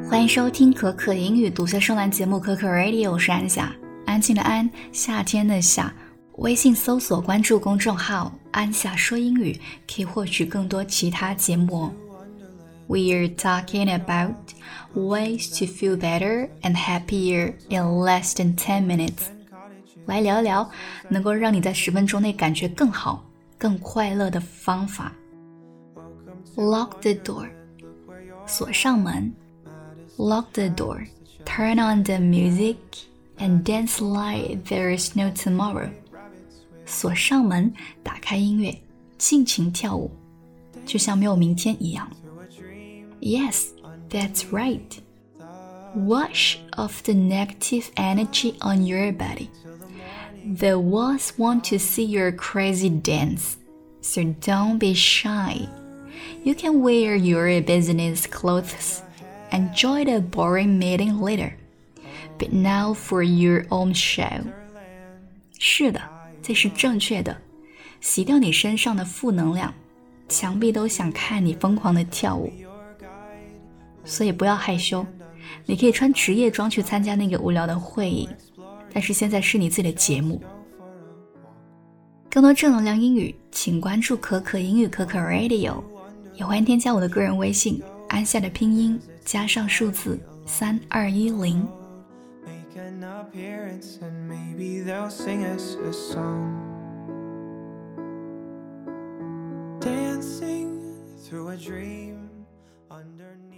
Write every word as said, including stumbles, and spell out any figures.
欢迎收听可可英语读写声兰节目可可 Radio， 我是安夏，安静的安，夏天的夏。微信搜索关注公众号安夏说英语，可以获取更多其他节目。We're talking about ways to feel better and happier in less than ten minutes. 来聊一聊能够让你在十分钟内感觉更好、更快乐的方法。Lock the door. 锁上门。Lock the door. Turn on the music and dance like there is no tomorrow. 锁上门，打开音乐，尽情跳舞，就像没有明天一样。Yes, that's right. Wash off the negative energy on your body. The walls want to see your crazy dance, so don't be shy. You can wear your business clothes. Enjoy the boring meeting later. But now for your own show. 是的，这是正确的。洗掉你身上的负能量，墙壁都想看你疯狂的跳舞。所以不要害羞，你可以穿职业装去参加那个无聊的会议，但是现在是你自己的节目。更多正能量英语，请关注可可英语可可 Radio， 也欢迎添加我的个人微信安夏的拼音加上数字三二一零。Dancing through a dream underneath